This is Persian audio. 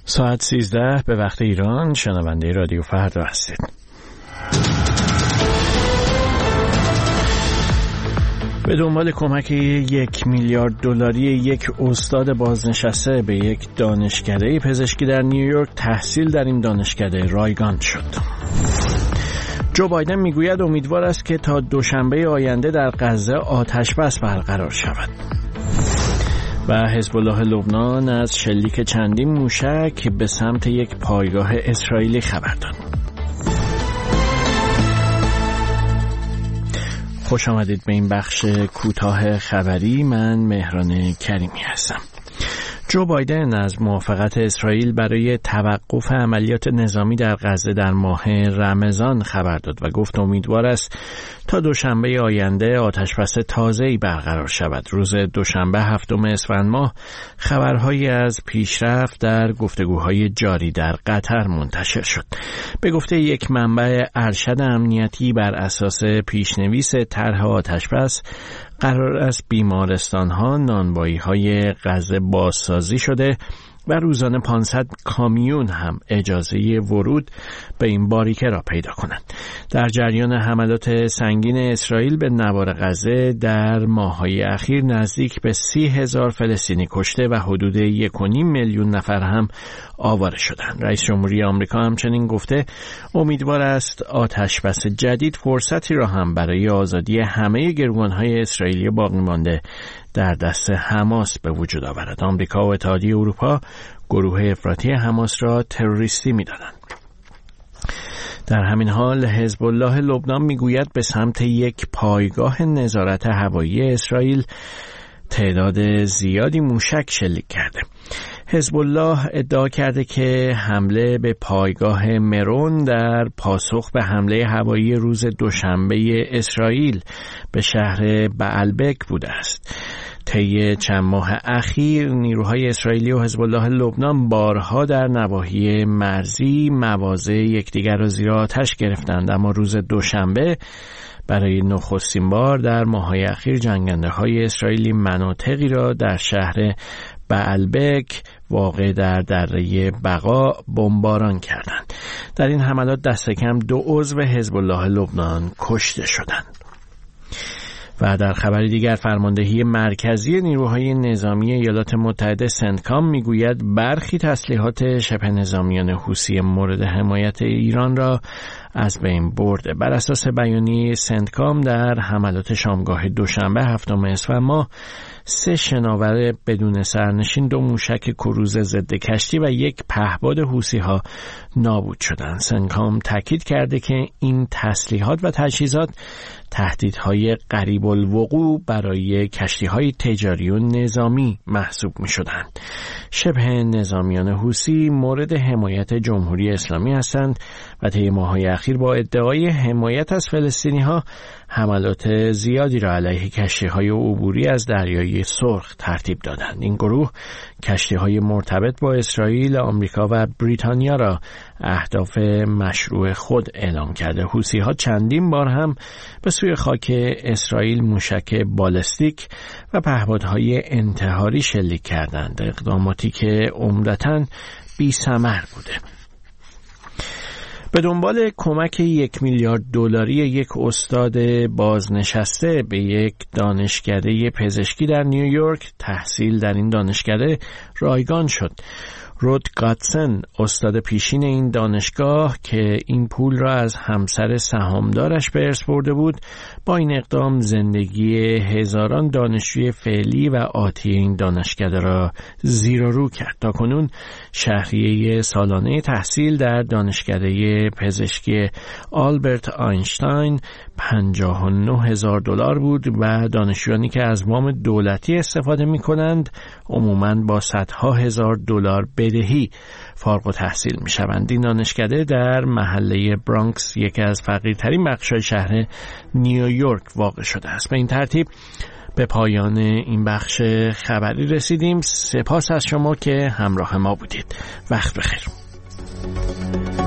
ساعت 13 به وقت ایران. شنونده رادیو فردا هستید. به دنبال کمک 1 میلیارد دلاری یک استاد بازنشسته به یک دانشکده پزشکی در نیویورک تحصیل در این دانشکده رایگان شد. جو بایدن میگوید امیدوار است که تا دوشنبه آینده در غزه آتش‌بس برقرار شود. و حزب الله لبنان از شلیک چندین موشک به سمت یک پایگاه اسرائیلی خبر داد. خوش آمدید به این بخش کوتاه خبری. من مهران کریمی هستم. جو بایدن از موافقت اسرائیل برای توقف عملیات نظامی در غزه در ماه رمضان خبر داد و گفت امیدوار است تا دوشنبه آینده آتش‌بس تازه‌ای برقرار شود. روز دوشنبه 7 اسفند ماه خبرهایی از پیشرفت در گفتگوهای جاری در قطر منتشر شد. به گفته یک منبع ارشد امنیتی بر اساس پیشنویس طرح آتش‌بس قرار است بیمارستان‌ها نانوایی‌های غزه بازسازی شده و روزانه 500 کامیون هم اجازه ورود به این باریکه را پیدا کنند. در جریان حملات سنگین اسرائیل به نوار غزه در ماه‌های اخیر نزدیک به 30,000 فلسطینی کشته و حدود 1.5 میلیون نفر هم آواره شدند. رئیس جمهوری آمریکا همچنین گفته امیدوار است آتش‌بس جدید فرصتی را هم برای آزادی همه گروگان‌های اسرائیلی باقی مانده در دست حماس به وجود آورد. آمریکا و اتحادیه اروپا گروه افراطی حماس را تروریستی می‌دانند. در همین حال حزب الله لبنان میگوید به سمت یک پایگاه نظارت هوایی اسرائیل تعداد زیادی موشک شلیک کرده. حزب الله ادعا کرده که حمله به پایگاه مرون در پاسخ به حمله هوایی روز دوشنبه اسرائیل به شهر بعلبک بوده است. طی چند ماه اخیر نیروهای اسرائیلی و حزب الله لبنان بارها در نواحی مرزی مواضع یکدیگر را زیر آتش گرفتند، اما روز دوشنبه برای نخستین بار در ماه‌های اخیر جنگنده‌های اسرائیلی مناطقی را در شهر بعلبک واقع در دره بقا بمباران کردند. در این حملات دست کم 2 عضو حزب الله لبنان کشته شدند. و در خبر دیگر فرماندهی مرکزی نیروهای نظامی ایالات متحده سنتکام میگوید برخی تسلیحات شبه نظامیان حوثی مورد حمایت ایران را از بین برده. بر اساس بیانیه سنتکام در حملات شامگاه دوشنبه 7 اسفند ماه 3 شناور بدون سرنشین، 2 موشک کروز ضد کشتی و 1 پهپاد حوثی‌ها نابود شدند. سنتکام تاکید کرده که این تسلیحات و تجهیزات تهدیدهای قریب الوقوع برای کشتی‌های تجاری و نظامی محسوب می‌شدند. شبه نظامیان حوثی مورد حمایت جمهوری اسلامی هستند و طی ماه‌های اخیر با ادعای حمایت از فلسطینی‌ها حملات زیادی را علیه کشتی‌های عبوری از دریای سرخ ترتیب دادند. این گروه کشتی‌های مرتبط با اسرائیل، آمریکا و بریتانیا را اهداف مشروع خود اعلام کرده. حوثی‌ها چندین بار هم به سوی خاک اسرائیل موشک بالستیک و پهپادهای انتحاری شلیک کردند، اقداماتی که عمدتاً بی‌ثمر بوده. به دنبال کمک 1 میلیارد دلاری یک استاد بازنشسته به یک دانشکده پزشکی در نیویورک تحصیل در این دانشکده رایگان شد. رود گاتسن، استاد پیشین این دانشگاه که این پول را از همسر سهامدارش به ارث برده بود، با این اقدام زندگی هزاران دانشجوی فعلی و آتی این دانشکده را زیر و رو کرد. تاکنون شهریه سالانه تحصیل در دانشکده پزشکی آلبرت آینشتاین $59,000 بود و دانشجویانی که از وام دولتی استفاده می کنند عموماً با صدها هزار دلار بدهی فارغ التحصیل می شوند. این دانشکده در محله برانکس، یکی از فقیرترین بخش‌های شهر نیویورک واقع شده است. به این ترتیب به پایان این بخش خبری رسیدیم. سپاس از شما که همراه ما بودید. وقت بخیر.